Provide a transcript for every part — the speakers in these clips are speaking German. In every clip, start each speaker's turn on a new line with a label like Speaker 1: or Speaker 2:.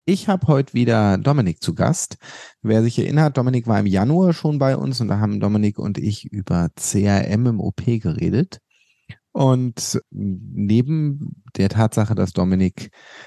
Speaker 1: Ich habe heute wieder Dominik zu Gast. Wer sich erinnert, Dominik war im Januar schon bei uns und da haben Dominik und ich über CRM im OP geredet. Und neben der Tatsache, dass Dominik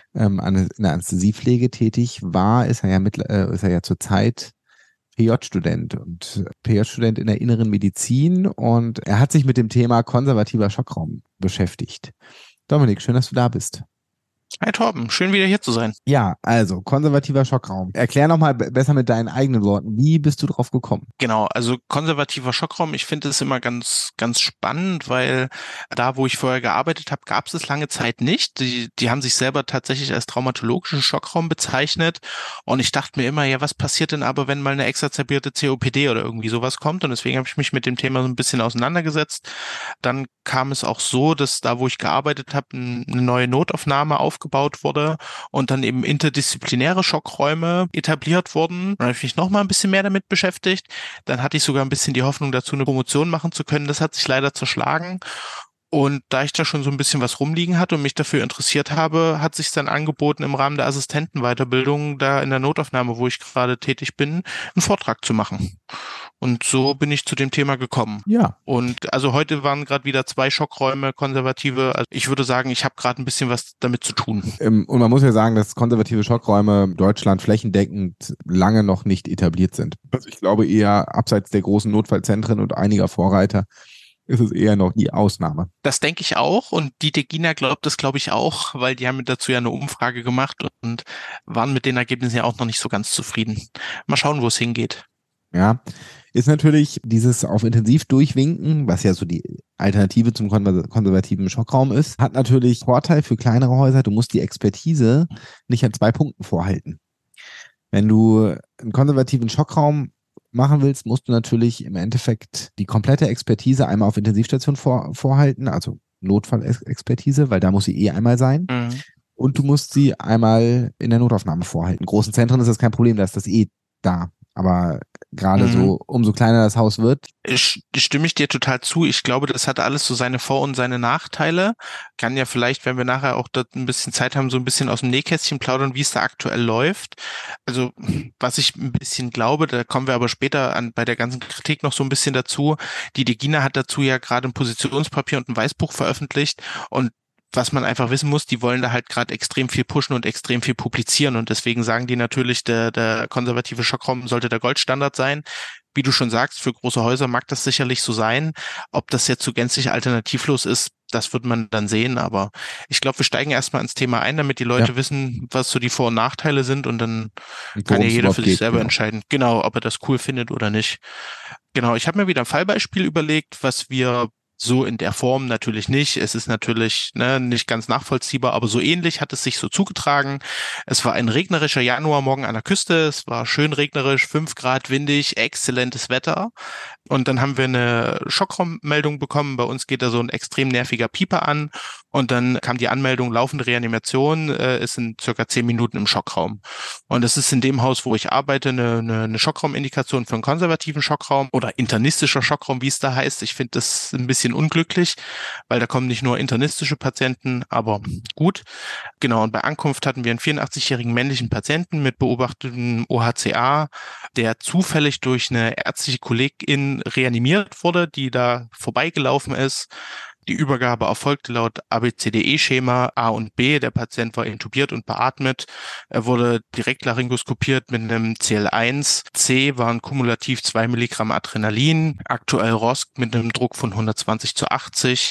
Speaker 1: in der Anästhesiepflege tätig war, ist er ja zurzeit PJ-Student und PJ-Student in der inneren Medizin und er hat sich mit dem Thema konservativer Schockraum beschäftigt. Dominik, schön, dass du da bist.
Speaker 2: Hi Torben, schön wieder hier zu sein.
Speaker 1: Ja, also konservativer Schockraum. Erklär nochmal besser mit deinen eigenen Worten. Wie bist du drauf gekommen?
Speaker 2: Genau, also konservativer Schockraum, ich finde es immer ganz spannend, weil da, wo ich vorher gearbeitet habe, gab es es lange Zeit nicht. Die haben sich selber tatsächlich als traumatologischen Schockraum bezeichnet und ich dachte mir immer, ja, was passiert denn aber, wenn mal eine exacerbierte COPD oder irgendwie sowas kommt? Und deswegen habe ich mich mit dem Thema so ein bisschen auseinandergesetzt. Dann kam es auch so, dass da, wo ich gearbeitet habe, eine neue Notaufnahme aufgebaut wurde und dann eben interdisziplinäre Schockräume etabliert wurden. Dann habe ich mich noch mal ein bisschen mehr damit beschäftigt. Dann hatte ich sogar ein bisschen die Hoffnung dazu, eine Promotion machen zu können. Das hat sich leider zerschlagen. Und da ich da schon so ein bisschen was rumliegen hatte und mich dafür interessiert habe, hat sich dann angeboten, im Rahmen der Assistentenweiterbildung da in der Notaufnahme, wo ich gerade tätig bin, einen Vortrag zu machen. Und so bin ich zu dem Thema gekommen.
Speaker 1: Ja,
Speaker 2: Und also heute waren gerade wieder zwei Schockräume, konservative. Also ich würde sagen, ich habe gerade ein bisschen was damit zu tun.
Speaker 1: und man muss ja sagen, dass konservative Schockräume in Deutschland flächendeckend lange noch nicht etabliert sind. Also ich glaube eher abseits der großen Notfallzentren und einiger Vorreiter ist es eher noch die Ausnahme.
Speaker 2: Das denke ich auch und die Degina glaubt das, glaube ich, auch, weil die haben dazu ja eine Umfrage gemacht und waren mit den Ergebnissen ja auch noch nicht so ganz zufrieden. Mal schauen, wo es hingeht.
Speaker 1: Ja, ist natürlich dieses auf Intensiv durchwinken, was ja so die Alternative zum konservativen Schockraum ist, hat natürlich Vorteil für kleinere Häuser. Du musst die Expertise nicht an zwei Punkten vorhalten. Wenn du einen konservativen Schockraum machen willst, musst du natürlich im Endeffekt die komplette Expertise einmal auf Intensivstation vorhalten, also Notfallexpertise, weil da muss sie eh einmal sein.
Speaker 2: Mhm.
Speaker 1: Und du musst sie einmal in der Notaufnahme vorhalten. In großen Zentren ist das kein Problem, da ist das eh da. Aber gerade
Speaker 2: Mhm.
Speaker 1: so, umso kleiner das Haus wird.
Speaker 2: Stimme ich dir total zu. Ich glaube, das hat alles so seine Vor- und seine Nachteile. Kann ja vielleicht, wenn wir nachher auch dort ein bisschen Zeit haben, so ein bisschen aus dem Nähkästchen plaudern, wie es da aktuell läuft. Also, was ich ein bisschen glaube, da kommen wir aber später bei der ganzen Kritik noch so ein bisschen dazu. Die Degina hat dazu ja gerade ein Positionspapier und ein Weißbuch veröffentlicht und was man einfach wissen muss, die wollen da halt gerade extrem viel pushen und extrem viel publizieren und deswegen sagen die natürlich, der konservative Schockraum sollte der Goldstandard sein. Wie du schon sagst, für große Häuser mag das sicherlich so sein. Ob das jetzt so gänzlich alternativlos ist, das wird man dann sehen. Aber ich glaube, wir steigen erstmal ins Thema ein, damit die
Speaker 1: Ja,
Speaker 2: Leute wissen, was so die Vor- und Nachteile sind. Und dann
Speaker 1: und
Speaker 2: kann
Speaker 1: worum
Speaker 2: ja
Speaker 1: es
Speaker 2: jeder
Speaker 1: überhaupt
Speaker 2: für sich
Speaker 1: geht,
Speaker 2: selber
Speaker 1: genau.
Speaker 2: entscheiden, genau, ob er das cool findet oder nicht. Genau, ich habe mir wieder ein Fallbeispiel überlegt, was wir so in der Form natürlich nicht. Es ist natürlich nicht ganz nachvollziehbar, aber so ähnlich hat es sich so zugetragen. Es war ein regnerischer Januarmorgen an der Küste. Es war schön regnerisch, 5 Grad windig, exzellentes Wetter. Und dann haben wir eine Schockraummeldung bekommen. Bei uns geht da so ein extrem nerviger Pieper an. Und dann kam die Anmeldung, laufende Reanimation, ist in circa 10 Minuten im Schockraum. Und das ist in dem Haus, wo ich arbeite, eine Schockraumindikation für einen konservativen Schockraum oder internistischer Schockraum, wie es da heißt. Ich finde das ein bisschen unglücklich, weil da kommen nicht nur internistische Patienten, aber gut. Genau, und bei Ankunft hatten wir einen 84-jährigen männlichen Patienten mit beobachtetem OHCA, der zufällig durch eine ärztliche Kollegin reanimiert wurde, die da vorbeigelaufen ist. Die Übergabe erfolgte laut ABCDE-Schema A und B. Der Patient war intubiert und beatmet. Er wurde direkt laryngoskopiert mit einem CL1. C waren kumulativ 2 Milligramm Adrenalin. Aktuell ROSC mit einem Druck von 120 zu 80.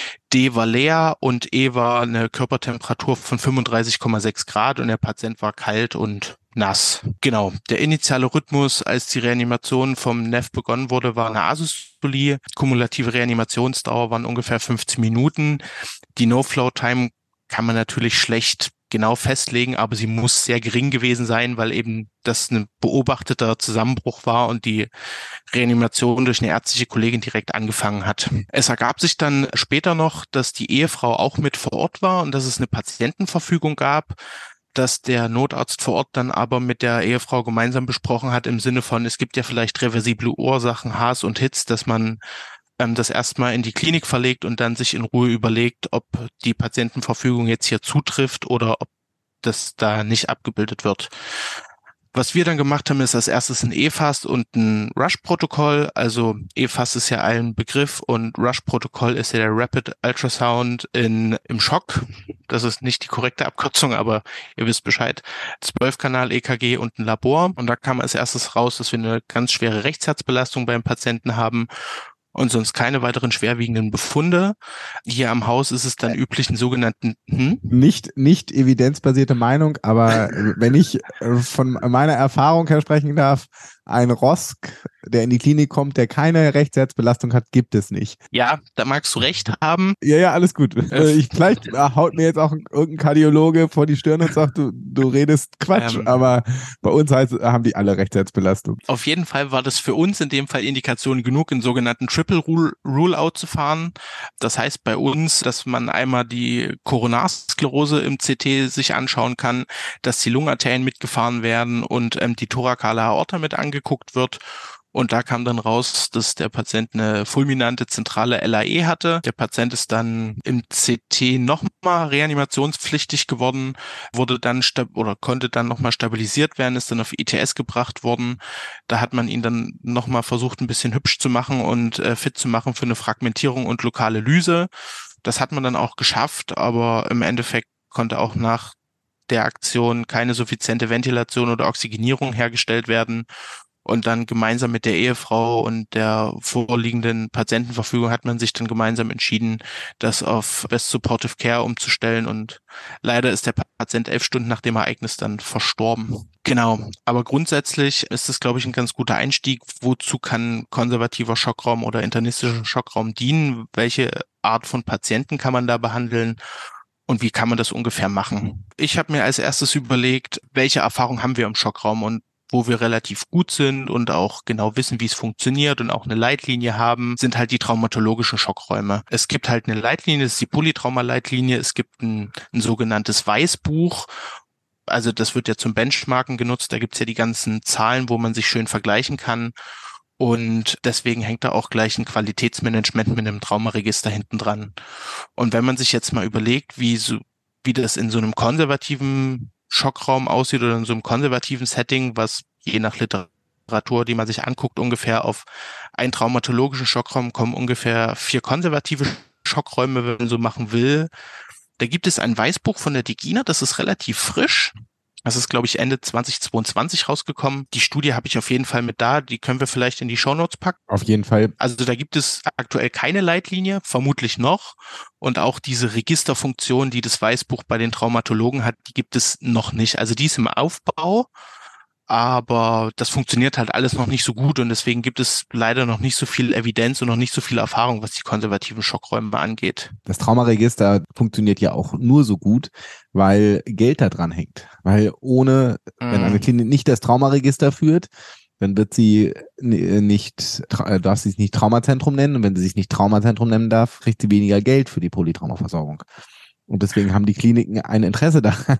Speaker 2: D war leer und E war eine Körpertemperatur von 35,6 Grad und der Patient war kalt und nass. Genau. Der initiale Rhythmus, als die Reanimation vom NEF begonnen wurde, war eine Asystolie. Kumulative Reanimationsdauer waren ungefähr 15 Minuten. Die No-Flow-Time kann man natürlich schlecht genau festlegen, aber sie muss sehr gering gewesen sein, weil eben das ein beobachteter Zusammenbruch war und die Reanimation durch eine ärztliche Kollegin direkt angefangen hat. Es ergab sich dann später noch, dass die Ehefrau auch mit vor Ort war und dass es eine Patientenverfügung gab, dass der Notarzt vor Ort dann aber mit der Ehefrau gemeinsam besprochen hat im Sinne von, es gibt ja vielleicht reversible Ursachen, Haars und Hitz, dass man das erstmal in die Klinik verlegt und dann sich in Ruhe überlegt, ob die Patientenverfügung jetzt hier zutrifft oder ob das da nicht abgebildet wird. Was wir dann gemacht haben, ist als erstes ein EFAST und ein Rush-Protokoll. Also EFAST ist ja ein Begriff und Rush-Protokoll ist ja der Rapid Ultrasound im Schock. Das ist nicht die korrekte Abkürzung, aber ihr wisst Bescheid. 12-Kanal-EKG und ein Labor. Und da kam als erstes raus, dass wir eine ganz schwere Rechtsherzbelastung beim Patienten haben und sonst keine weiteren schwerwiegenden Befunde. Hier am Haus ist es dann üblich, einen sogenannten
Speaker 1: Nicht evidenzbasierte Meinung, aber wenn ich von meiner Erfahrung her sprechen darf, ein Rosk, der in die Klinik kommt, der keine Rechtsherzbelastung hat, gibt es nicht.
Speaker 2: Ja, da magst du recht haben.
Speaker 1: Ja, alles gut. Vielleicht haut mir jetzt auch irgendein Kardiologe vor die Stirn und sagt, du redest Quatsch, aber bei uns haben die alle Rechtsherzbelastung.
Speaker 2: Auf jeden Fall war das für uns in dem Fall Indikation genug, einen sogenannten Triple Rule-Out zu fahren. Das heißt bei uns, dass man einmal die Koronarsklerose im CT sich anschauen kann, dass die Lungenarterien mitgefahren werden und die thorakale Aorta mit angeguckt wird. Und da kam dann raus, dass der Patient eine fulminante zentrale LAE hatte. Der Patient ist dann im CT nochmal reanimationspflichtig geworden, wurde dann konnte dann nochmal stabilisiert werden, ist dann auf ITS gebracht worden. Da hat man ihn dann nochmal versucht, ein bisschen hübsch zu machen und fit zu machen für eine Fragmentierung und lokale Lyse. Das hat man dann auch geschafft, aber im Endeffekt konnte auch nach der Aktion keine suffiziente Ventilation oder Oxygenierung hergestellt werden. Und dann gemeinsam mit der Ehefrau und der vorliegenden Patientenverfügung hat man sich dann gemeinsam entschieden, das auf Best Supportive Care umzustellen. Und leider ist der Patient 11 Stunden nach dem Ereignis dann verstorben. Genau. Aber grundsätzlich ist es, glaube ich, ein ganz guter Einstieg. Wozu kann konservativer Schockraum oder internistischer Schockraum dienen? Welche Art von Patienten kann man da behandeln? Und wie kann man das ungefähr machen? Ich habe mir als erstes überlegt, welche Erfahrung haben wir im Schockraum und wo wir relativ gut sind und auch genau wissen, wie es funktioniert und auch eine Leitlinie haben, sind halt die traumatologischen Schockräume. Es gibt halt eine Leitlinie, das ist die Polytrauma-Leitlinie. Es gibt ein sogenanntes Weißbuch. Also das wird ja zum Benchmarken genutzt. Da gibt's ja die ganzen Zahlen, wo man sich schön vergleichen kann. Und deswegen hängt da auch gleich ein Qualitätsmanagement mit einem Traumaregister hinten dran. Und wenn man sich jetzt mal überlegt, wie das in so einem konservativen Schockraum aussieht oder in so einem konservativen Setting, was je nach Literatur, die man sich anguckt, ungefähr auf einen traumatologischen Schockraum kommen ungefähr 4 konservative Schockräume, wenn man so machen will. Da gibt es ein Weißbuch von der DGINA, das ist relativ frisch. Das ist, glaube ich, Ende 2022 rausgekommen. Die Studie habe ich auf jeden Fall mit da. Die können wir vielleicht in die Shownotes packen.
Speaker 1: Auf jeden Fall.
Speaker 2: Also da gibt es aktuell keine Leitlinie, vermutlich noch. Und auch diese Registerfunktion, die das Weißbuch bei den Traumatologen hat, die gibt es noch nicht. Also die ist im Aufbau, aber das funktioniert halt alles noch nicht so gut. Und deswegen gibt es leider noch nicht so viel Evidenz und noch nicht so viel Erfahrung, was die konservativen Schockräume angeht.
Speaker 1: Das Traumaregister funktioniert ja auch nur so gut, weil Geld da dran hängt. Weil wenn eine Klinik nicht das Traumaregister führt, dann wird sie darf sie es nicht Traumazentrum nennen. Und wenn sie sich nicht Traumazentrum nennen darf, kriegt sie weniger Geld für die Polytraumaversorgung. Und deswegen haben die Kliniken ein Interesse daran.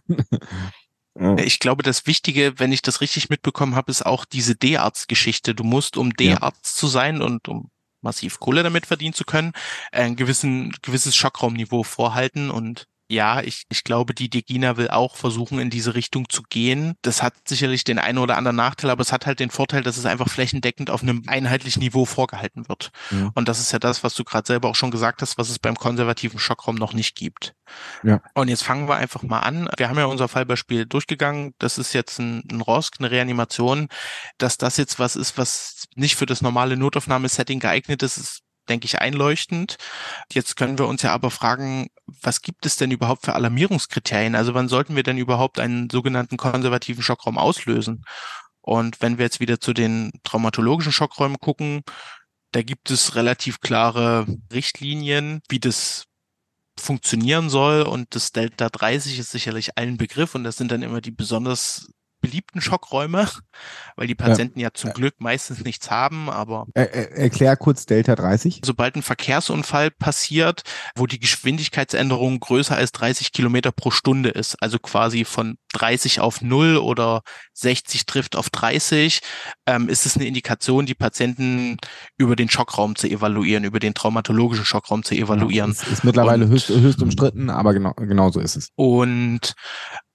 Speaker 2: Ich glaube, das Wichtige, wenn ich das richtig mitbekommen habe, ist auch diese D-Arzt-Geschichte. Du musst, um D-Arzt zu sein und um massiv Kohle damit verdienen zu können, ein gewisses Schockraumniveau vorhalten. Und ja, ich glaube, die DGINA will auch versuchen, in diese Richtung zu gehen. Das hat sicherlich den einen oder anderen Nachteil, aber es hat halt den Vorteil, dass es einfach flächendeckend auf einem einheitlichen Niveau vorgehalten wird. Ja. Und das ist ja das, was du gerade selber auch schon gesagt hast, was es beim konservativen Schockraum noch nicht gibt. Ja. Und jetzt fangen wir einfach mal an. Wir haben ja unser Fallbeispiel durchgegangen. Das ist jetzt ein ROSC, eine Reanimation. Dass das jetzt was ist, was nicht für das normale Notaufnahmesetting geeignet ist, ist, denke ich, einleuchtend. Jetzt können wir uns ja aber fragen, was gibt es denn überhaupt für Alarmierungskriterien? Also wann sollten wir denn überhaupt einen sogenannten konservativen Schockraum auslösen? Und wenn wir jetzt wieder zu den traumatologischen Schockräumen gucken, da gibt es relativ klare Richtlinien, wie das funktionieren soll. Und das Delta 30 ist sicherlich allen Begriff. Und das sind dann immer die besonders beliebten Schockräume, weil die Patienten ja zum Glück meistens nichts haben, aber...
Speaker 1: Erklär kurz Delta 30.
Speaker 2: Sobald ein Verkehrsunfall passiert, wo die Geschwindigkeitsänderung größer als 30 Kilometer pro Stunde ist, also quasi von 30 auf 0 oder 60 trifft auf 30, ist es eine Indikation, die Patienten über den Schockraum zu evaluieren, über den traumatologischen Schockraum zu evaluieren.
Speaker 1: Ja, ist mittlerweile höchst umstritten, aber genau so ist es.
Speaker 2: Und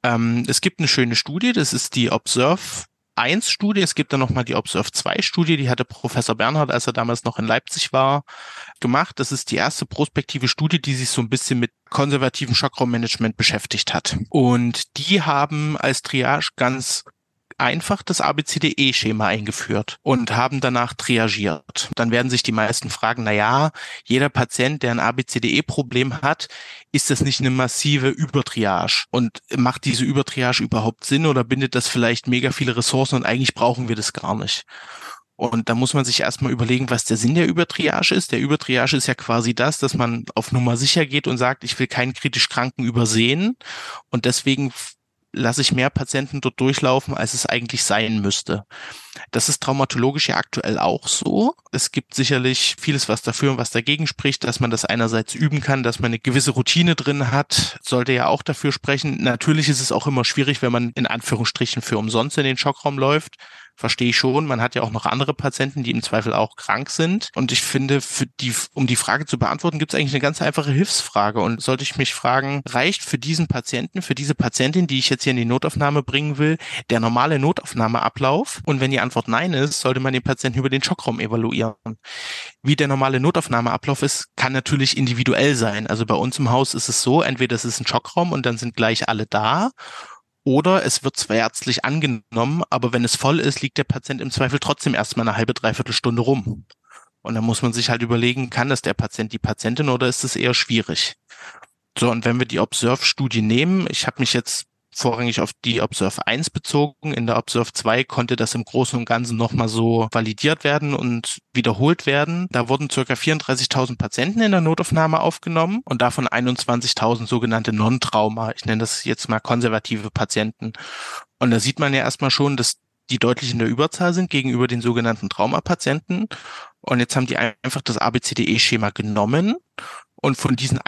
Speaker 2: Es gibt eine schöne Studie, das ist die Observe-1-Studie. Es gibt dann nochmal die Observe-2-Studie, die hatte Professor Bernhard, als er damals noch in Leipzig war, gemacht. Das ist die erste prospektive Studie, die sich so ein bisschen mit konservativem Schockraummanagement beschäftigt hat. Und die haben als Triage ganz einfach das ABCDE-Schema eingeführt und haben danach triagiert. Dann werden sich die meisten fragen, na ja, jeder Patient, der ein ABCDE-Problem hat, ist das nicht eine massive Übertriage? Und macht diese Übertriage überhaupt Sinn oder bindet das vielleicht mega viele Ressourcen und eigentlich brauchen wir das gar nicht? Und da muss man sich erstmal überlegen, was der Sinn der Übertriage ist. Der Übertriage ist ja quasi das, dass man auf Nummer sicher geht und sagt, ich will keinen kritisch Kranken übersehen und deswegen lasse ich mehr Patienten dort durchlaufen, als es eigentlich sein müsste. Das ist traumatologisch ja aktuell auch so. Es gibt sicherlich vieles, was dafür und was dagegen spricht, dass man das einerseits üben kann, dass man eine gewisse Routine drin hat, sollte ja auch dafür sprechen. Natürlich ist es auch immer schwierig, wenn man in Anführungsstrichen für umsonst in den Schockraum läuft. Verstehe ich schon. Man hat ja auch noch andere Patienten, die im Zweifel auch krank sind. Und ich finde, um die Frage zu beantworten, gibt es eigentlich eine ganz einfache Hilfsfrage. Und sollte ich mich fragen, reicht für diesen Patienten, für diese Patientin, die ich jetzt hier in die Notaufnahme bringen will, der normale Notaufnahmeablauf? Und wenn die Antwort nein ist, sollte man den Patienten über den Schockraum evaluieren. Wie der normale Notaufnahmeablauf ist, kann natürlich individuell sein. Also bei uns im Haus ist es so, entweder es ist ein Schockraum und dann sind gleich alle da. Oder es wird zwar ärztlich angenommen, aber wenn es voll ist, liegt der Patient im Zweifel trotzdem erstmal eine halbe, dreiviertel Stunde rum. Und dann muss man sich halt überlegen, kann das der Patient, die Patientin oder ist es eher schwierig? So, und wenn wir die Observe-Studie nehmen, ich habe mich jetzt vorrangig auf die Observe 1 bezogen. In der Observe 2 konnte das im Großen und Ganzen nochmal so validiert werden und wiederholt werden. Da wurden ca. 34.000 Patienten in der Notaufnahme aufgenommen und davon 21.000 sogenannte Non-Trauma. Ich nenne das jetzt mal konservative Patienten. Und da sieht man ja erstmal schon, dass die deutlich in der Überzahl sind gegenüber den sogenannten Traumapatienten. Und jetzt haben die einfach das ABCDE-Schema genommen. Und von diesen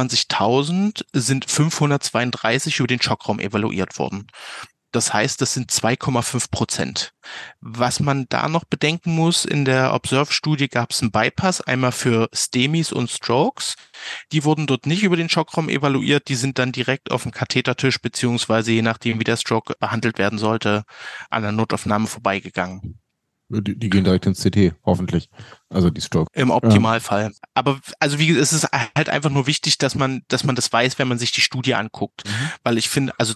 Speaker 2: 21.000 sind 532 über den Schockraum evaluiert worden. Das heißt, das sind 2,5%. Was man da noch bedenken muss, in der Observe-Studie gab es einen Bypass, einmal für STEMIs und Strokes. Die wurden dort nicht über den Schockraum evaluiert, die sind dann direkt auf dem Kathetertisch, beziehungsweise je nachdem, wie der Stroke behandelt werden sollte, an der Notaufnahme vorbeigegangen.
Speaker 1: Die gehen direkt ins CT, hoffentlich. Also die Stroke.
Speaker 2: Im Optimalfall. Aber also wie es ist halt einfach nur wichtig, dass man das weiß, wenn man sich die Studie anguckt. Weil ich finde, also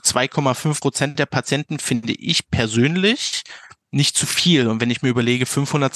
Speaker 2: 2,5% der Patienten finde ich persönlich nicht zu viel. Und wenn ich mir überlege,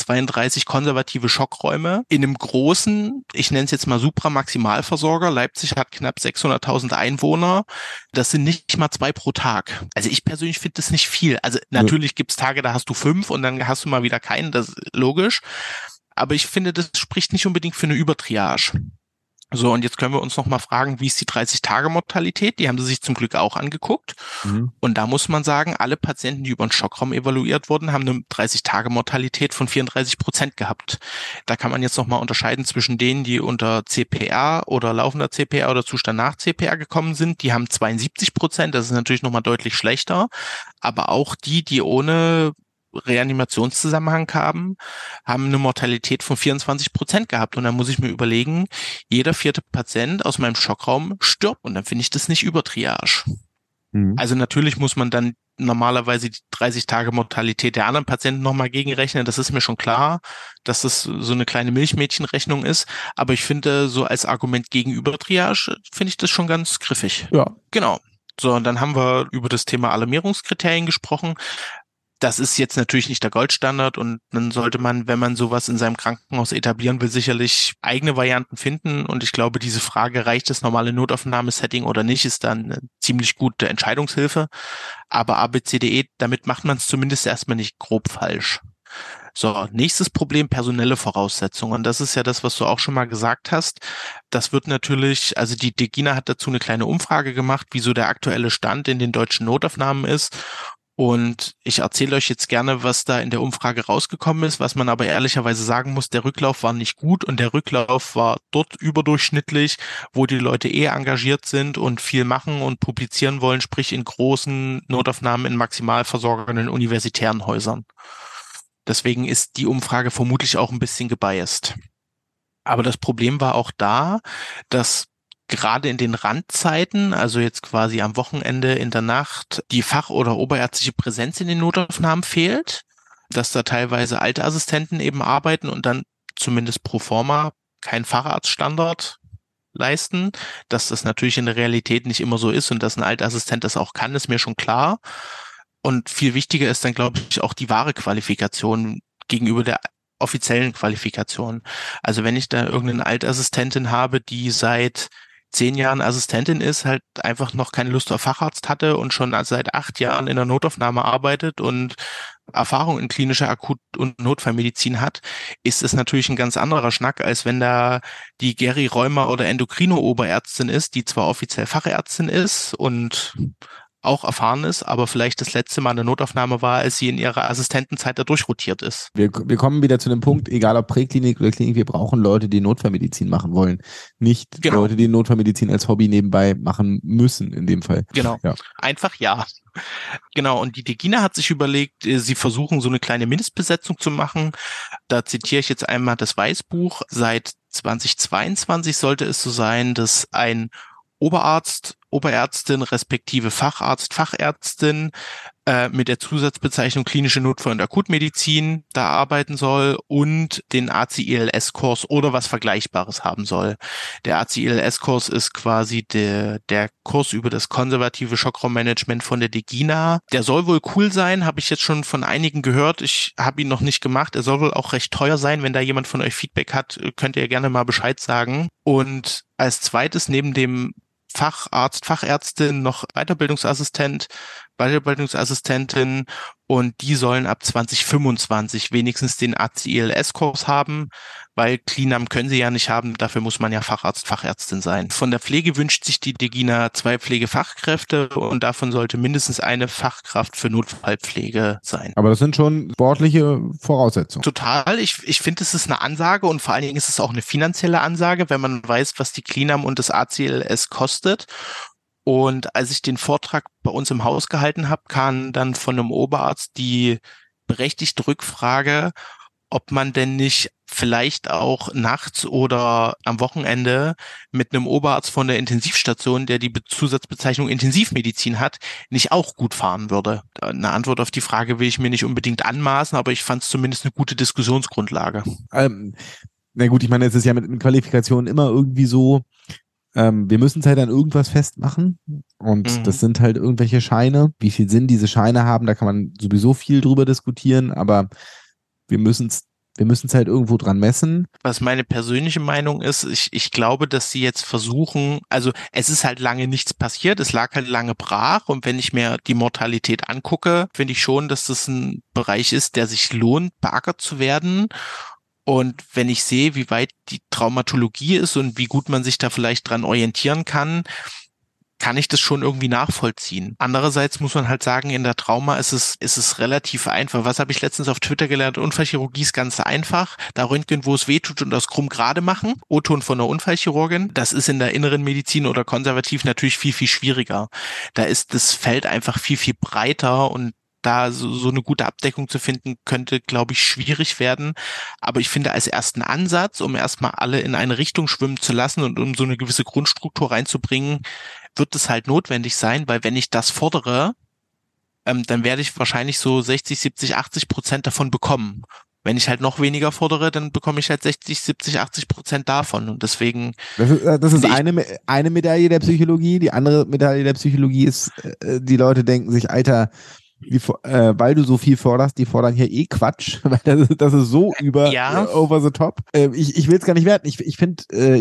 Speaker 2: 532 konservative Schockräume in einem großen, ich nenne es jetzt mal Supramaximalversorger, Leipzig hat knapp 600.000 Einwohner, das sind nicht mal 2 pro Tag. Also ich persönlich finde das nicht viel. Also natürlich gibt's Tage, da hast du 5 und dann hast du mal wieder keinen, das ist logisch. Aber ich finde, das spricht nicht unbedingt für eine Übertriage. So, und jetzt können wir uns noch mal fragen, wie ist die 30-Tage-Mortalität? Die haben sie sich zum Glück auch angeguckt. Und da muss man sagen, alle Patienten, die über den Schockraum evaluiert wurden, haben eine 30-Tage-Mortalität von 34% gehabt. Da kann man jetzt noch mal unterscheiden zwischen denen, die unter CPR oder laufender CPR oder Zustand nach CPR gekommen sind. Die haben 72%, das ist natürlich noch mal deutlich schlechter. Aber auch die ohne Reanimationszusammenhang haben eine Mortalität von 24% gehabt. Und dann muss ich mir überlegen, jeder 4. Patient aus meinem Schockraum stirbt und dann finde ich das nicht Übertriage. Also natürlich muss man dann normalerweise die 30 Tage Mortalität der anderen Patienten nochmal gegenrechnen. Das ist mir schon klar, dass das so eine kleine Milchmädchenrechnung ist. Aber ich finde, so als Argument gegen Übertriage finde ich das schon ganz griffig.
Speaker 1: Ja.
Speaker 2: Genau. So, und dann haben wir über das Thema Alarmierungskriterien gesprochen. Das ist jetzt natürlich nicht der Goldstandard und dann sollte man, wenn man sowas in seinem Krankenhaus etablieren will, sicherlich eigene Varianten finden. Und ich glaube, diese Frage, reicht das normale Notaufnahmesetting oder nicht, ist dann eine ziemlich gute Entscheidungshilfe. Aber ABCDE, damit macht man es zumindest erstmal nicht grob falsch. So, nächstes Problem, personelle Voraussetzungen. Das ist ja das, was du auch schon mal gesagt hast. Das wird natürlich, also die DGINA hat dazu eine kleine Umfrage gemacht, wie so der aktuelle Stand in den deutschen Notaufnahmen ist. Und ich erzähle euch jetzt gerne, was da in der Umfrage rausgekommen ist, was man aber ehrlicherweise sagen muss, der Rücklauf war nicht gut und der Rücklauf war dort überdurchschnittlich, wo die Leute engagiert sind und viel machen und publizieren wollen, sprich in großen Notaufnahmen in maximalversorgenden universitären Häusern. Deswegen ist die Umfrage vermutlich auch ein bisschen gebiased. Aber das Problem war auch da, dass gerade in den Randzeiten, also jetzt quasi am Wochenende in der Nacht, die fach- oder oberärztliche Präsenz in den Notaufnahmen fehlt, dass da teilweise alte Assistenten eben arbeiten und dann zumindest pro forma kein Facharztstandard leisten. Dass das natürlich in der Realität nicht immer so ist und dass ein alter Assistent das auch kann, ist mir schon klar. Und viel wichtiger ist dann, glaube ich, auch die wahre Qualifikation gegenüber der offiziellen Qualifikation. Also wenn ich da irgendeine Altassistentin habe, die seit 10 Jahren Assistentin ist, halt einfach noch keine Lust auf Facharzt hatte und schon seit 8 Jahren in der Notaufnahme arbeitet und Erfahrung in klinischer Akut- und Notfallmedizin hat, ist es natürlich ein ganz anderer Schnack, als wenn da die Geri-Rheuma- oder Endokrino-Oberärztin ist, die zwar offiziell Fachärztin ist und auch erfahren ist, aber vielleicht das letzte Mal eine Notaufnahme war, als sie in ihrer Assistentenzeit da durchrotiert ist.
Speaker 1: Wir kommen wieder zu dem Punkt, egal ob Präklinik oder Klinik, wir brauchen Leute, die Notfallmedizin machen wollen. Nicht
Speaker 2: Genau,
Speaker 1: Leute, die Notfallmedizin als Hobby nebenbei machen müssen, in dem Fall.
Speaker 2: genau.
Speaker 1: Ja.
Speaker 2: Einfach ja. Genau, und die Degina hat sich überlegt, sie versuchen so eine kleine Mindestbesetzung zu machen. Da zitiere ich jetzt einmal das Weißbuch. Seit 2022 sollte es so sein, dass ein Oberarzt, Oberärztin respektive Facharzt, Fachärztin mit der Zusatzbezeichnung klinische Notfall- und Akutmedizin da arbeiten soll und den ACILS-Kurs oder was Vergleichbares haben soll. Der ACILS-Kurs ist quasi der Kurs über das konservative Schockraummanagement von der DEGINA. Der soll wohl cool sein, habe ich jetzt schon von einigen gehört. Ich habe ihn noch nicht gemacht. Er soll wohl auch recht teuer sein. Wenn da jemand von euch Feedback hat, könnt ihr gerne mal Bescheid sagen. Und als zweites neben dem Facharzt, Fachärztin noch Weiterbildungsassistentin und die sollen ab 2025 wenigstens den ACLS-Kurs haben, weil CLINAM können sie ja nicht haben, dafür muss man ja Facharzt, Fachärztin sein. Von der Pflege wünscht sich die DEGINA 2 Pflegefachkräfte und davon sollte mindestens eine Fachkraft für Notfallpflege sein.
Speaker 1: Aber das sind schon sportliche Voraussetzungen.
Speaker 2: Total. Ich finde, es ist eine Ansage und vor allen Dingen ist es auch eine finanzielle Ansage, wenn man weiß, was die CLINAM und das ACLS kostet. Und als ich den Vortrag bei uns im Haus gehalten habe, kam dann von einem Oberarzt die berechtigte Rückfrage, ob man denn nicht vielleicht auch nachts oder am Wochenende mit einem Oberarzt von der Intensivstation, der die Zusatzbezeichnung Intensivmedizin hat, nicht auch gut fahren würde. Eine Antwort auf die Frage will ich mir nicht unbedingt anmaßen, aber ich fand es zumindest eine gute Diskussionsgrundlage.
Speaker 1: Na gut, ich meine, es ist ja mit Qualifikationen immer irgendwie so, wir müssen es halt an irgendwas festmachen und das
Speaker 2: Mhm.
Speaker 1: sind halt irgendwelche Scheine. Wie viel Sinn diese Scheine haben, da kann man sowieso viel drüber diskutieren, aber wir müssen es halt irgendwo dran messen.
Speaker 2: Was meine persönliche Meinung ist, ich glaube, dass sie jetzt versuchen, also es ist halt lange nichts passiert, es lag halt lange brach und wenn ich mir die Mortalität angucke, finde ich schon, dass das ein Bereich ist, der sich lohnt, beackert zu werden. Und wenn ich sehe, wie weit die Traumatologie ist und wie gut man sich da vielleicht dran orientieren kann ich das schon irgendwie nachvollziehen. Andererseits muss man halt sagen, in der Trauma ist es relativ einfach. Was habe ich letztens auf Twitter gelernt? Unfallchirurgie ist ganz einfach. Da Röntgen, wo es weh tut und das krumm gerade machen. O-Ton von einer Unfallchirurgin. Das ist in der inneren Medizin oder konservativ natürlich viel, viel schwieriger. Da ist das Feld einfach viel, viel breiter und da so eine gute Abdeckung zu finden, könnte, glaube ich, schwierig werden. Aber ich finde als ersten Ansatz, um erstmal alle in eine Richtung schwimmen zu lassen und um so eine gewisse Grundstruktur reinzubringen, wird es halt notwendig sein, weil wenn ich das fordere, dann werde ich wahrscheinlich so 60, 70, 80% davon bekommen. Wenn ich halt noch weniger fordere, dann bekomme ich halt 60, 70, 80% davon. Und deswegen
Speaker 1: Das ist
Speaker 2: finde ich,
Speaker 1: eine Medaille der Psychologie. Die andere Medaille der Psychologie ist, die Leute denken sich, Alter, weil du so viel forderst, die fordern hier eh Quatsch, weil das ist so
Speaker 2: ja,
Speaker 1: over the top. Ich will es gar nicht werten. Ich finde,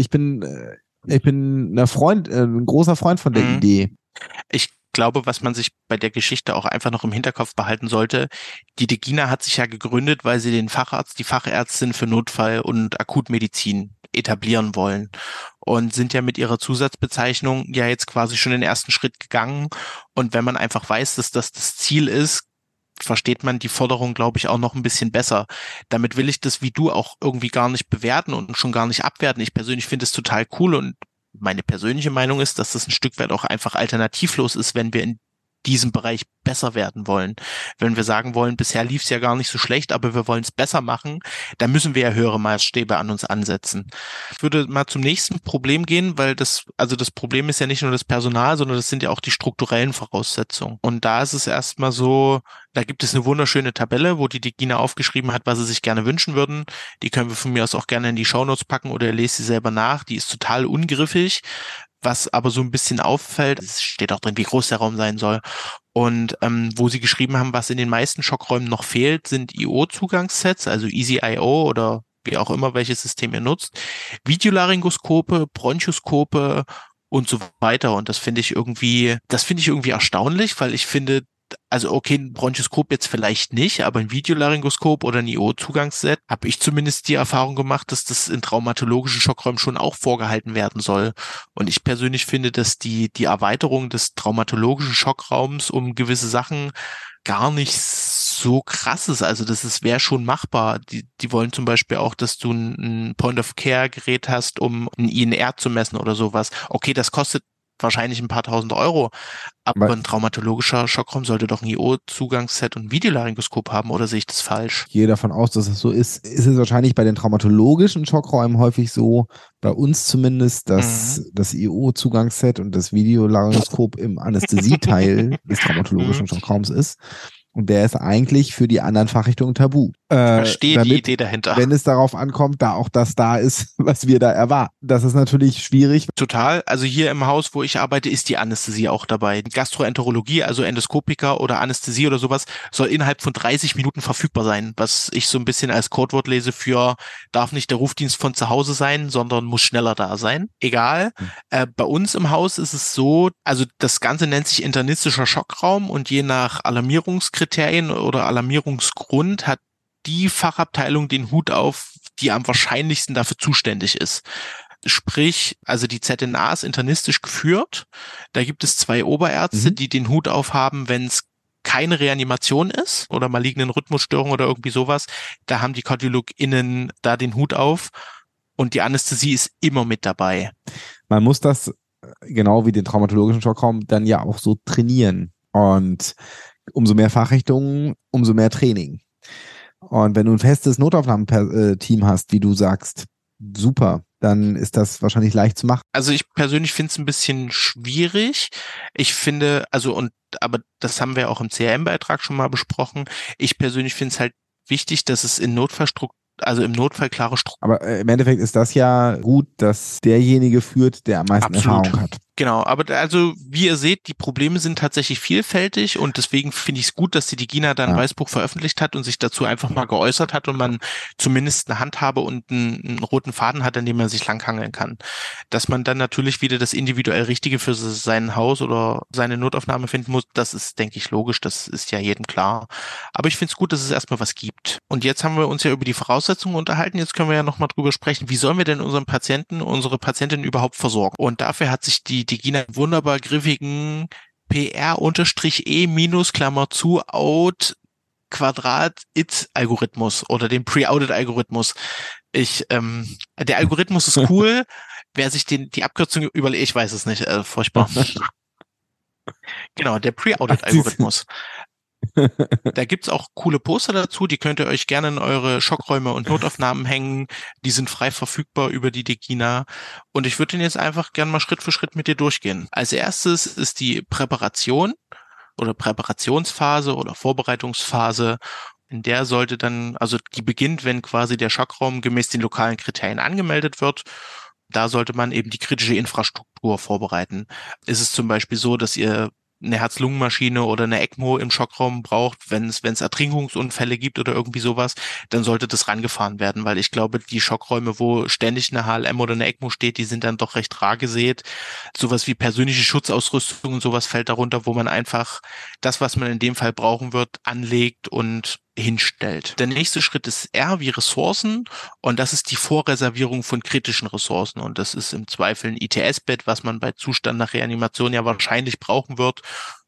Speaker 1: ich bin ein großer Freund von der
Speaker 2: mh,
Speaker 1: Idee.
Speaker 2: ich glaube, was man sich bei der Geschichte auch einfach noch im Hinterkopf behalten sollte, die DEGINA hat sich ja gegründet, weil sie den Facharzt, die Fachärztin für Notfall- und Akutmedizin etablieren wollen und sind ja mit ihrer Zusatzbezeichnung ja jetzt quasi schon den ersten Schritt gegangen. Und wenn man einfach weiß, dass das Ziel ist, versteht man die Forderung, glaube ich, auch noch ein bisschen besser. Damit will ich das wie du auch irgendwie gar nicht bewerten und schon gar nicht abwerten. Ich persönlich finde es total cool und meine persönliche Meinung ist, dass das ein Stück weit auch einfach alternativlos ist, wenn wir in diesem Bereich besser werden wollen. Wenn wir sagen wollen, bisher lief es ja gar nicht so schlecht, aber wir wollen es besser machen, dann müssen wir ja höhere Maßstäbe an uns ansetzen. Ich würde mal zum nächsten Problem gehen, weil das Problem ist ja nicht nur das Personal, sondern das sind ja auch die strukturellen Voraussetzungen. Und da ist es erstmal so, da gibt es eine wunderschöne Tabelle, wo die DIGINA aufgeschrieben hat, was sie sich gerne wünschen würden. Die können wir von mir aus auch gerne in die Shownotes packen oder ihr lest sie selber nach. Die ist total ungriffig. Was aber so ein bisschen auffällt, es steht auch drin, wie groß der Raum sein soll. Und wo sie geschrieben haben, was in den meisten Schockräumen noch fehlt, sind IO-Zugangssets, also Easy-IO oder wie auch immer, welches System ihr nutzt, Videolaryngoskope, Bronchoskope und so weiter. Und das finde ich irgendwie erstaunlich, weil ich finde, also okay, ein Bronchoskop jetzt vielleicht nicht, aber ein Videolaryngoskop oder ein IO-Zugangsset habe ich zumindest die Erfahrung gemacht, dass das in traumatologischen Schockräumen schon auch vorgehalten werden soll. Und ich persönlich finde, dass die Erweiterung des traumatologischen Schockraums um gewisse Sachen gar nicht so krass ist. Also wäre schon machbar. Die wollen zum Beispiel auch, dass du ein Point-of-Care-Gerät hast, um ein INR zu messen oder sowas. Okay, das kostet wahrscheinlich ein paar tausend Euro. Aber ein traumatologischer Schockraum sollte doch ein IO-Zugangsset und ein Videolaryngoskop haben, oder sehe ich das falsch?
Speaker 1: Ich gehe davon aus, dass es so ist. Ist es wahrscheinlich bei den traumatologischen Schockräumen häufig so, bei uns zumindest, dass das IO-Zugangsset und das Videolaryngoskop im Anästhesieteil des traumatologischen Schockraums ist. Und der ist eigentlich für die anderen Fachrichtungen tabu.
Speaker 2: Ich verstehe die Idee dahinter.
Speaker 1: Wenn es darauf ankommt, da auch das da ist, was wir da erwarten. Das ist natürlich schwierig.
Speaker 2: Total. Also hier im Haus, wo ich arbeite, ist die Anästhesie auch dabei. Gastroenterologie, also Endoskopiker oder Anästhesie oder sowas, soll innerhalb von 30 Minuten verfügbar sein, was ich so ein bisschen als Codewort lese für darf nicht der Rufdienst von zu Hause sein, sondern muss schneller da sein. Egal. Bei uns im Haus ist es so, also das Ganze nennt sich internistischer Schockraum und je nach Alarmierungskriterien oder Alarmierungsgrund hat die Fachabteilung den Hut auf, die am wahrscheinlichsten dafür zuständig ist. Sprich, also die ZNA ist internistisch geführt. Da gibt es 2 Oberärzte, die den Hut aufhaben, wenn es keine Reanimation ist oder malignen Rhythmusstörung oder irgendwie sowas. Da haben die KardiologInnen da den Hut auf und die Anästhesie ist immer mit dabei.
Speaker 1: Man muss das, genau wie den traumatologischen Schockraum, dann ja auch so trainieren. Und umso mehr Fachrichtungen, umso mehr Training. Und wenn du ein festes Notaufnahmeteam hast, wie du sagst, super, dann ist das wahrscheinlich leicht zu machen.
Speaker 2: Also ich persönlich finde es ein bisschen schwierig. Ich finde, aber das haben wir auch im CRM-Beitrag schon mal besprochen. Ich persönlich finde es halt wichtig, dass es im Notfall klare Struktur.
Speaker 1: Aber im Endeffekt ist das ja gut, dass derjenige führt, der am meisten Erfahrung hat.
Speaker 2: Genau, aber also wie ihr seht, die Probleme sind tatsächlich vielfältig und deswegen finde ich es gut, dass die DIGINA da ein Weißbuch veröffentlicht hat und sich dazu einfach mal geäußert hat und man zumindest eine Handhabe und einen roten Faden hat, an dem man sich langhangeln kann. Dass man dann natürlich wieder das individuell Richtige für sein Haus oder seine Notaufnahme finden muss, das ist, denke ich, logisch, das ist ja jedem klar. Aber ich finde es gut, dass es erstmal was gibt. Und jetzt haben wir uns ja über die Voraussetzungen unterhalten, jetzt können wir ja nochmal drüber sprechen, wie sollen wir denn unsere Patientinnen überhaupt versorgen? Und dafür hat sich die DIGINA wunderbar griffigen PR-E- Klammer zu out Quadrat it Algorithmus oder den Pre-Audit-Algorithmus. Der Algorithmus ist cool. Wer sich die Abkürzung überlegt, ich weiß es nicht, furchtbar. Genau, der Pre-Audit-Algorithmus. Da gibt's auch coole Poster dazu, die könnt ihr euch gerne in eure Schockräume und Notaufnahmen hängen. Die sind frei verfügbar über die DIGINA. Und ich würde den jetzt einfach gerne mal Schritt für Schritt mit dir durchgehen. Als erstes ist die Präparation oder Präparationsphase oder Vorbereitungsphase. In der sollte dann, also die beginnt, wenn quasi der Schockraum gemäß den lokalen Kriterien angemeldet wird. Da sollte man eben die kritische Infrastruktur vorbereiten. Ist es zum Beispiel so, dass ihr eine Herz-Lungen-Maschine oder eine ECMO im Schockraum braucht, wenn es Ertrinkungsunfälle gibt oder irgendwie sowas, dann sollte das rangefahren werden, weil ich glaube, die Schockräume, wo ständig eine HLM oder eine ECMO steht, die sind dann doch recht rar gesät. Sowas wie persönliche Schutzausrüstung und sowas fällt darunter, wo man einfach das, was man in dem Fall brauchen wird, anlegt und hinstellt. Der nächste Schritt ist R wie Ressourcen und das ist die Vorreservierung von kritischen Ressourcen und das ist im Zweifel ein ITS-Bett, was man bei Zustand nach Reanimation ja wahrscheinlich brauchen wird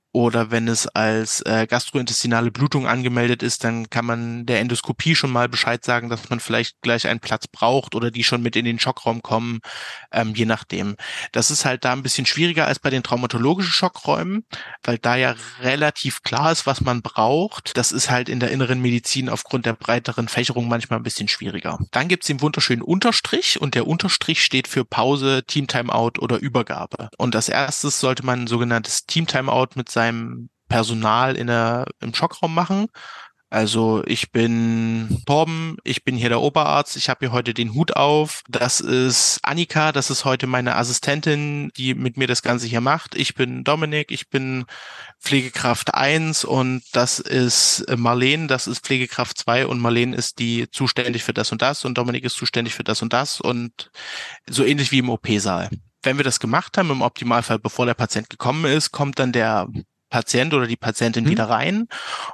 Speaker 2: Oder wenn es als gastrointestinale Blutung angemeldet ist, dann kann man der Endoskopie schon mal Bescheid sagen, dass man vielleicht gleich einen Platz braucht oder die schon mit in den Schockraum kommen, je nachdem. Das ist halt da ein bisschen schwieriger als bei den traumatologischen Schockräumen, weil da ja relativ klar ist, was man braucht. Das ist halt in der inneren Medizin aufgrund der breiteren Fächerung manchmal ein bisschen schwieriger. Dann gibt's den wunderschönen Unterstrich und der Unterstrich steht für Pause, Team Timeout oder Übergabe. Und als erstes sollte man ein sogenanntes Team Timeout mit seinem Personal im Schockraum machen. Also ich bin Torben, ich bin hier der Oberarzt, ich habe hier heute den Hut auf. Das ist Annika, das ist heute meine Assistentin, die mit mir das Ganze hier macht. Ich bin Dominik, ich bin Pflegekraft 1 und das ist Marleen, das ist Pflegekraft 2 und Marleen ist die zuständig für das und Dominik ist zuständig für das und so ähnlich wie im OP-Saal. Wenn wir das gemacht haben, im Optimalfall, bevor der Patient gekommen ist, kommt dann der Patient oder die Patientin
Speaker 1: Hm?
Speaker 2: wieder rein.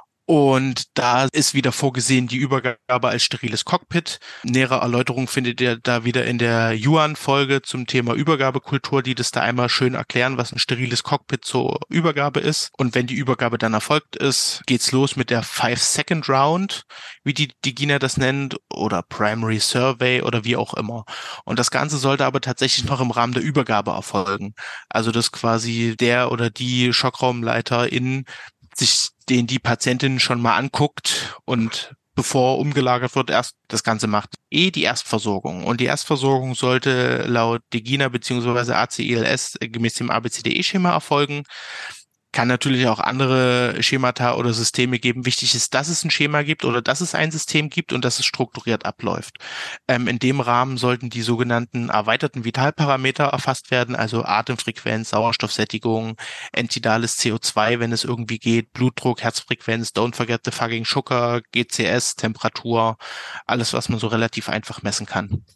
Speaker 2: Und da ist wieder vorgesehen die Übergabe als steriles Cockpit. Nähere Erläuterung findet ihr da wieder in der Yuan-Folge zum Thema Übergabekultur, die das da einmal schön erklären, was ein steriles Cockpit zur Übergabe ist. Und wenn die Übergabe dann erfolgt ist, geht's los mit der 5-Second Round, wie die Gina das nennt, oder Primary Survey oder wie auch immer. Und das Ganze sollte aber tatsächlich noch im Rahmen der Übergabe erfolgen. Also dass quasi der oder die Schockraumleiterin sich die Patientin schon mal anguckt und bevor umgelagert wird, erst das Ganze macht. Die Erstversorgung. Und die Erstversorgung sollte laut DEGINA bzw. ACELS gemäß dem ABCDE-Schema erfolgen. Kann natürlich auch andere Schemata oder Systeme geben. Wichtig ist, dass es ein Schema gibt oder dass es ein System gibt und dass es strukturiert abläuft. In dem Rahmen sollten die sogenannten erweiterten Vitalparameter erfasst werden, also Atemfrequenz, Sauerstoffsättigung, entidales CO2, wenn es irgendwie geht, Blutdruck, Herzfrequenz, don't forget the fucking sugar, GCS, Temperatur, alles, was man so relativ einfach messen kann.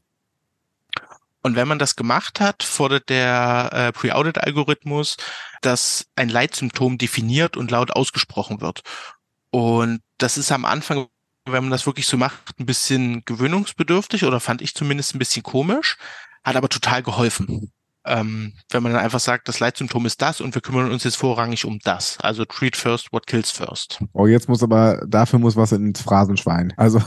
Speaker 2: Und wenn man das gemacht hat, fordert der Pre-Audit-Algorithmus, dass ein Leitsymptom definiert und laut ausgesprochen wird. Und das ist am Anfang, wenn man das wirklich so macht, ein bisschen gewöhnungsbedürftig oder fand ich zumindest ein bisschen komisch, hat aber total geholfen. Wenn man dann einfach sagt, das Leitsymptom ist das und wir kümmern uns jetzt vorrangig um das. Also treat first, what kills first.
Speaker 1: Oh, dafür muss was ins Phrasenschwein. Also,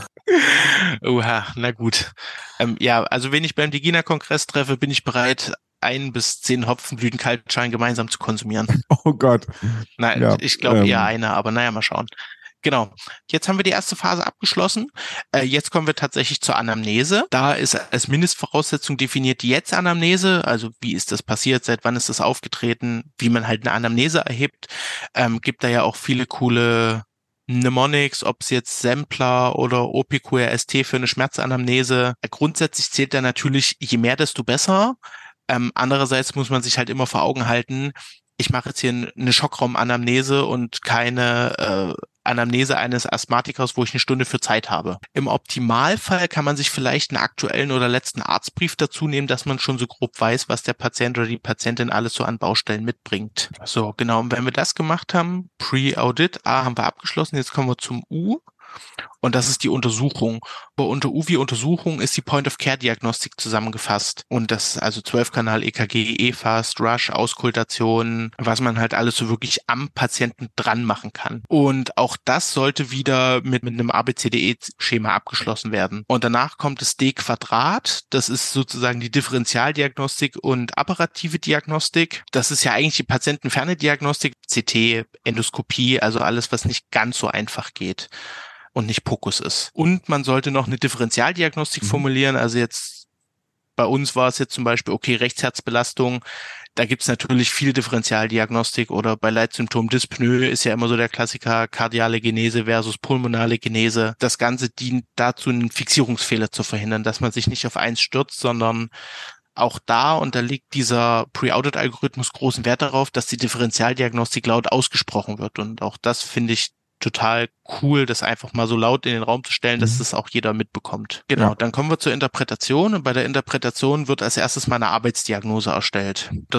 Speaker 2: Oha, na gut. Ja, also wenn ich beim Digina-Kongress treffe, bin ich bereit, 1 bis 10 Hopfenblütenkaltschalen gemeinsam zu konsumieren.
Speaker 1: oh Gott.
Speaker 2: Nein,
Speaker 1: Ja,
Speaker 2: ich glaube eher einer, aber naja, mal schauen. Genau. Jetzt haben wir die erste Phase abgeschlossen. Jetzt kommen wir tatsächlich zur Anamnese. Da ist als Mindestvoraussetzung definiert die Jetzt-Anamnese. Also wie ist das passiert? Seit wann ist das aufgetreten? Wie man halt eine Anamnese erhebt. Gibt da ja auch viele coole Mnemonics, ob es jetzt Sampler oder OPQRST für eine Schmerzanamnese. Grundsätzlich zählt da natürlich, je mehr, desto besser. Andererseits muss man sich halt immer vor Augen halten, ich mache jetzt hier eine Schockraumanamnese und keine Anamnese eines Asthmatikers, wo ich eine Stunde für Zeit habe. Im Optimalfall kann man sich vielleicht einen aktuellen oder letzten Arztbrief dazu nehmen, dass man schon so grob weiß, was der Patient oder die Patientin alles so an Baustellen mitbringt. So, genau. Und wenn wir das gemacht haben, Pre-Audit, A haben wir abgeschlossen, jetzt kommen wir zum U. Und das ist die Untersuchung. Aber unter UVI-Untersuchung ist die Point-of-Care-Diagnostik zusammengefasst. Und das ist also 12-Kanal EKG, EFAST, Rush, Auskultation, was man halt alles so wirklich am Patienten dran machen kann. Und auch das sollte wieder mit einem ABCDE-Schema abgeschlossen werden. Und danach kommt das D-Quadrat. Das ist sozusagen die Differentialdiagnostik und apparative Diagnostik. Das ist ja eigentlich die patientenferne Diagnostik, CT, Endoskopie, also alles, was nicht ganz so einfach geht und nicht Pokus ist. Und man sollte noch eine Differentialdiagnostik formulieren. Also jetzt bei uns war es jetzt zum Beispiel, okay, Rechtsherzbelastung. Da gibt's natürlich viel Differentialdiagnostik oder bei Leitsymptom Dyspnoe ist ja immer so der Klassiker kardiale Genese versus pulmonale Genese. Das Ganze dient dazu, einen Fixierungsfehler zu verhindern, dass man sich nicht auf eins stürzt, sondern auch da unterliegt dieser Pre-Audit-Algorithmus großen Wert darauf, dass die Differentialdiagnostik laut ausgesprochen wird. Und auch das finde ich total cool, das einfach mal so laut in den Raum zu stellen, dass das auch jeder mitbekommt. Genau,
Speaker 1: Ja.
Speaker 2: dann kommen wir zur Interpretation und bei der Interpretation wird als erstes mal eine Arbeitsdiagnose erstellt. Das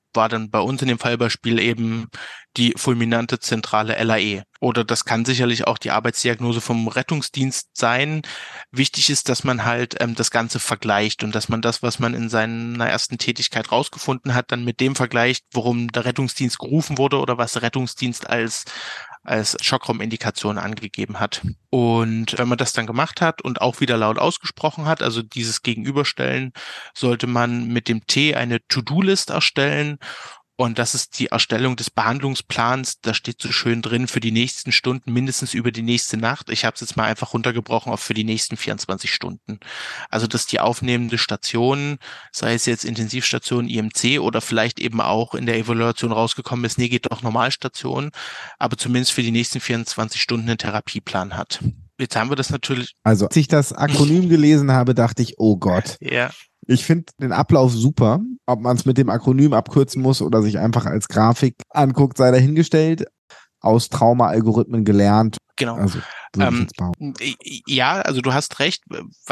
Speaker 2: war dann bei uns in dem Fallbeispiel eben die fulminante zentrale LAE. Oder das kann sicherlich auch die Arbeitsdiagnose vom Rettungsdienst sein. Wichtig ist, dass man halt das Ganze vergleicht und dass man das, was man in seiner ersten Tätigkeit rausgefunden hat, dann mit dem vergleicht, worum der Rettungsdienst gerufen wurde oder was der Rettungsdienst als Schockraumindikation angegeben hat. Und wenn man das dann gemacht hat und auch wieder laut ausgesprochen hat, also dieses Gegenüberstellen, sollte man mit dem T eine To-Do-List erstellen. Und das ist die Erstellung des Behandlungsplans. Da steht so schön drin für die nächsten Stunden, mindestens über die nächste Nacht. Ich habe es jetzt mal einfach runtergebrochen auf für die nächsten 24 Stunden. Also dass die aufnehmende Station, sei es jetzt Intensivstation IMC oder vielleicht eben auch in der Evaluation rausgekommen ist, nee, geht doch Normalstation, aber zumindest für die nächsten 24 Stunden einen Therapieplan hat. Jetzt haben wir das natürlich.
Speaker 1: Also, als ich das Akronym gelesen habe, dachte ich, oh Gott.
Speaker 2: Ja.
Speaker 1: Ich finde den Ablauf super. Ob man es mit dem Akronym abkürzen muss oder sich einfach als Grafik anguckt, sei dahingestellt. Aus Trauma-Algorithmen gelernt.
Speaker 2: Genau.
Speaker 1: Also, würde ich jetzt behaupten.
Speaker 2: Ja, also du hast recht.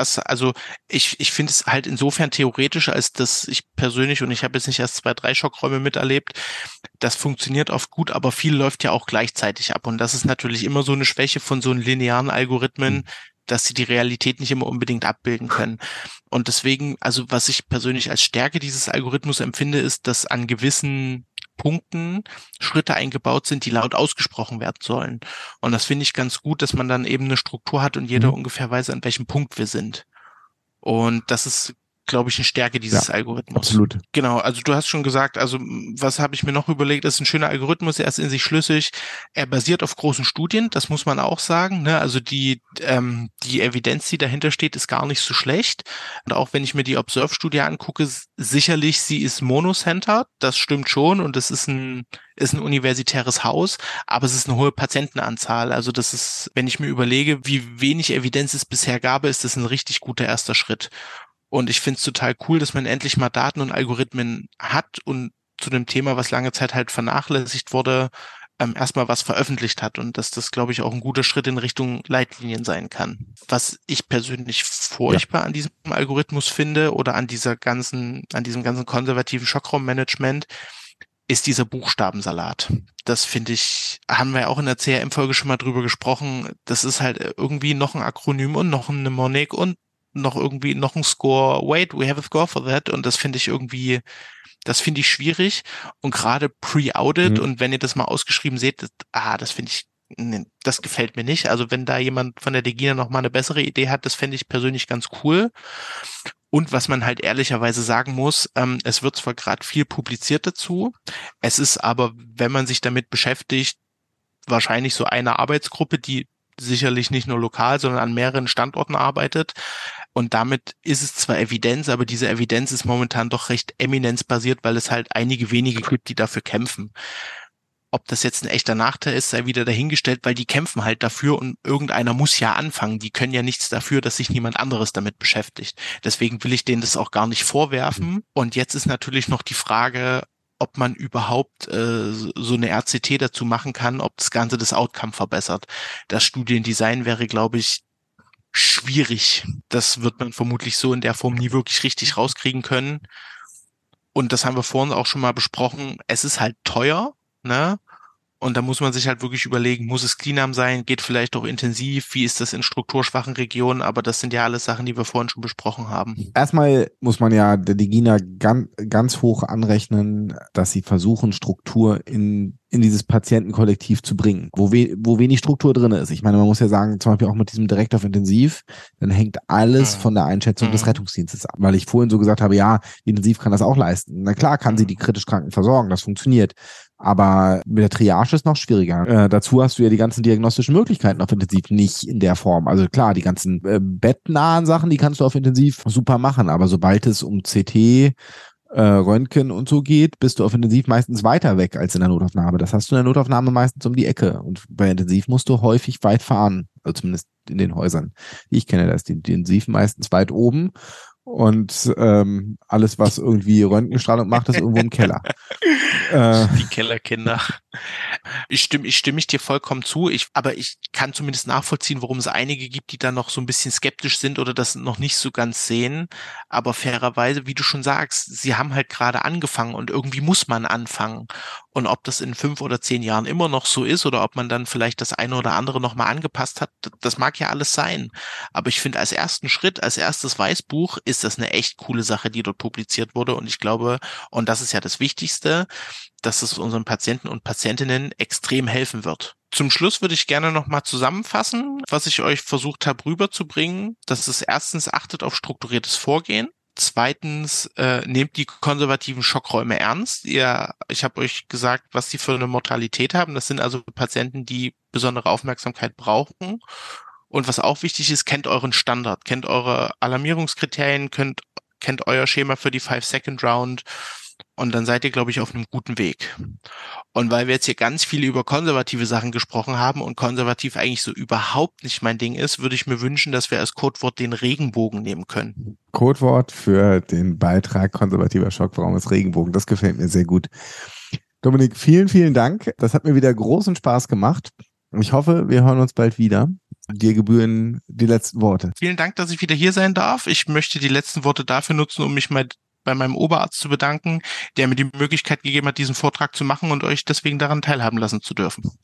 Speaker 2: Ich finde es halt insofern theoretisch, als dass ich persönlich, und ich habe jetzt nicht erst 2, 3 Schockräume miterlebt, das funktioniert oft gut, aber viel läuft ja auch gleichzeitig ab. Und das ist natürlich immer so eine Schwäche von so linearen Algorithmen, dass sie die Realität nicht immer unbedingt abbilden können. Und deswegen, also was ich persönlich als Stärke dieses Algorithmus empfinde, ist, dass an gewissen Punkten Schritte eingebaut sind, die laut ausgesprochen werden sollen. Und das finde ich ganz gut, dass man dann eben eine Struktur hat und jeder ungefähr weiß, an welchem Punkt wir sind. Und das ist, glaube ich, eine Stärke dieses Algorithmus.
Speaker 1: Absolut.
Speaker 2: Genau, also du hast schon gesagt, also was habe ich mir noch überlegt, das ist ein schöner Algorithmus, er ist in sich schlüssig, er basiert auf großen Studien, das muss man auch sagen, ne? Also die Evidenz, die dahinter steht, ist gar nicht so schlecht. Und auch wenn ich mir die Observe-Studie angucke, sicherlich, sie ist monocentered, das stimmt schon, und es ist ein universitäres Haus, aber es ist eine hohe Patientenanzahl. Also das ist, wenn ich mir überlege, wie wenig Evidenz es bisher gab, ist das ein richtig guter erster Schritt. Und ich finde es total cool, dass man endlich mal Daten und Algorithmen hat und zu dem Thema, was lange Zeit halt vernachlässigt wurde, erstmal was veröffentlicht hat und dass das, glaube ich, auch ein guter Schritt in Richtung Leitlinien sein kann. Was ich persönlich furchtbar an diesem Algorithmus finde oder an diesem ganzen konservativen Schockraummanagement, ist dieser Buchstabensalat. Das finde ich, haben wir ja auch in der CRM-Folge schon mal drüber gesprochen. Das ist halt irgendwie noch ein Akronym und noch ein Mnemonic und noch irgendwie noch ein Score. Wait, we have a score for that. Und das finde ich irgendwie, das finde ich schwierig. Und gerade Pre-Audit und wenn ihr das mal ausgeschrieben seht, das finde ich, nee, das gefällt mir nicht. Also wenn da jemand von der Degina noch mal eine bessere Idee hat, das fände ich persönlich ganz cool. Und was man halt ehrlicherweise sagen muss, es wird zwar gerade viel publiziert dazu, es ist aber, wenn man sich damit beschäftigt, wahrscheinlich so eine Arbeitsgruppe, die sicherlich nicht nur lokal, sondern an mehreren Standorten arbeitet. Und damit ist es zwar Evidenz, aber diese Evidenz ist momentan doch recht eminenzbasiert, weil es halt einige wenige gibt, die dafür kämpfen. Ob das jetzt ein echter Nachteil ist, sei wieder dahingestellt, weil die kämpfen halt dafür und irgendeiner muss ja anfangen. Die können ja nichts dafür, dass sich niemand anderes damit beschäftigt. Deswegen will ich denen das auch gar nicht vorwerfen. Und jetzt ist natürlich noch die Frage, ob man überhaupt so eine RCT dazu machen kann, ob das Ganze das Outcome verbessert. Das Studiendesign wäre, glaube ich, schwierig. Das wird man vermutlich so in der Form nie wirklich richtig rauskriegen können. Und das haben wir vorhin auch schon mal besprochen. Es ist halt teuer, ne? Und da muss man sich halt wirklich überlegen, muss es Cleanam sein, geht vielleicht auch intensiv, wie ist das in strukturschwachen Regionen, aber das sind ja alles Sachen, die wir vorhin schon besprochen haben.
Speaker 1: Erstmal muss man ja der Degina ganz hoch anrechnen, dass sie versuchen, Struktur in dieses Patientenkollektiv zu bringen, wo wenig Struktur drin ist. Ich meine, man muss ja sagen, zum Beispiel auch mit diesem Direkt auf Intensiv, dann hängt alles von der Einschätzung des Rettungsdienstes ab. Weil ich vorhin so gesagt habe, ja, die Intensiv kann das auch leisten. Na klar kann sie die kritisch Kranken versorgen, das funktioniert. Aber mit der Triage ist noch schwieriger. Dazu hast du ja die ganzen diagnostischen Möglichkeiten auf Intensiv nicht in der Form. Also klar, die ganzen bettnahen Sachen, die kannst du auf Intensiv super machen. Aber sobald es um CT, Röntgen und so geht, bist du auf Intensiv meistens weiter weg als in der Notaufnahme. Das hast du in der Notaufnahme meistens um die Ecke. Und bei Intensiv musst du häufig weit fahren. Also zumindest in den Häusern. Ich kenne das. Die Intensiv meistens weit oben. Und alles, was irgendwie Röntgenstrahlung macht, ist irgendwo im Keller.
Speaker 2: Die Kellerkinder. Ich stimme dir vollkommen zu. Aber ich kann zumindest nachvollziehen, warum es einige gibt, die da noch so ein bisschen skeptisch sind oder das noch nicht so ganz sehen. Aber fairerweise, wie du schon sagst, sie haben halt gerade angefangen und irgendwie muss man anfangen. Und ob das in 5 oder 10 Jahren immer noch so ist oder ob man dann vielleicht das eine oder andere nochmal angepasst hat, das mag ja alles sein. Aber ich finde, als ersten Schritt, als erstes Weißbuch ist das eine echt coole Sache, die dort publiziert wurde. Und ich glaube, und das ist ja das Wichtigste, dass es unseren Patienten und Patientinnen extrem helfen wird. Zum Schluss würde ich gerne nochmal zusammenfassen, was ich euch versucht habe rüberzubringen. Das ist erstens, achtet auf strukturiertes Vorgehen. Zweitens, nehmt die konservativen Schockräume ernst. Ich habe euch gesagt, was die für eine Mortalität haben. Das sind also Patienten, die besondere Aufmerksamkeit brauchen. Und was auch wichtig ist, kennt euren Standard, kennt eure Alarmierungskriterien, kennt euer Schema für die 5-Second-Round und dann seid ihr, glaube ich, auf einem guten Weg. Und weil wir jetzt hier ganz viel über konservative Sachen gesprochen haben und konservativ eigentlich so überhaupt nicht mein Ding ist, würde ich mir wünschen, dass wir als Codewort den Regenbogen nehmen können.
Speaker 1: Codewort für den Beitrag konservativer Schock, warum ist Regenbogen? Das gefällt mir sehr gut. Dominik, vielen, vielen Dank. Das hat mir wieder großen Spaß gemacht. Ich hoffe, wir hören uns bald wieder. Dir gebühren die letzten Worte.
Speaker 2: Vielen Dank, dass ich wieder hier sein darf. Ich möchte die letzten Worte dafür nutzen, um mich mal bei meinem Oberarzt zu bedanken, der mir die Möglichkeit gegeben hat, diesen Vortrag zu machen und euch deswegen daran teilhaben lassen zu dürfen.